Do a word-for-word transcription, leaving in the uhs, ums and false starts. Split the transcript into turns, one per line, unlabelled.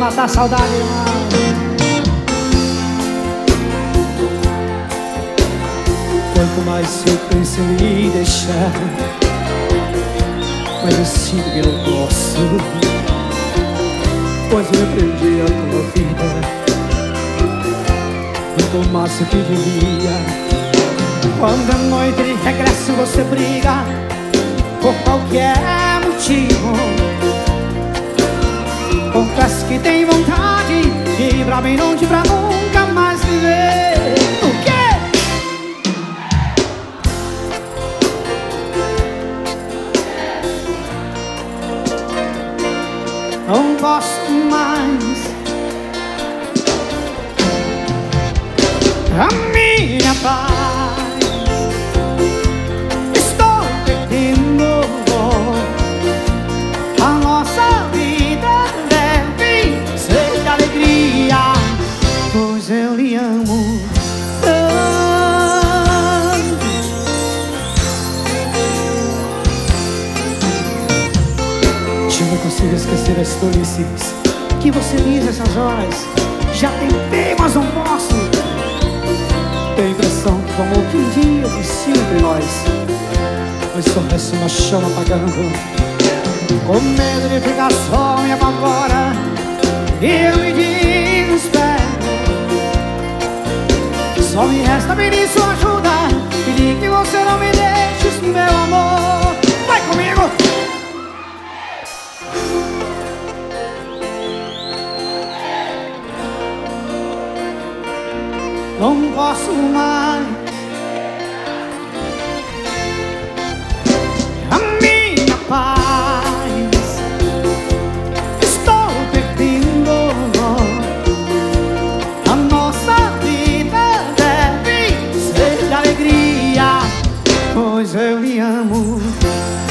matar a saudade, irmão. Quanto mais eu penso em me deixar, mas eu sinto que não posso, pois eu aprendi a tua vida muito mais do que devia. Quando à noite de regresso você briga por qualquer motivo, confesso que tem vontade de ir pra bem longe pra nunca mais viver. O quê? Não posso mais. A minha paz estou perdendo. A nossa vida deve ser de alegria, pois eu lhe amo tanto. Eu não consigo esquecer as tolices que você diz nessas horas. Já tentei, mas não posso. Tenho a impressão que o amor que um dia existiu entre nós, mas só resta uma chama apagando. O medo de ficar só me apavora e eu me desespero. Só me resta pedir sua ajuda, pedir que você não me deixe, meu amor. Vai comigo! Não posso mais. A minha paz estou perdendo. A nossa vida deve ser de alegria, pois eu lhe amo.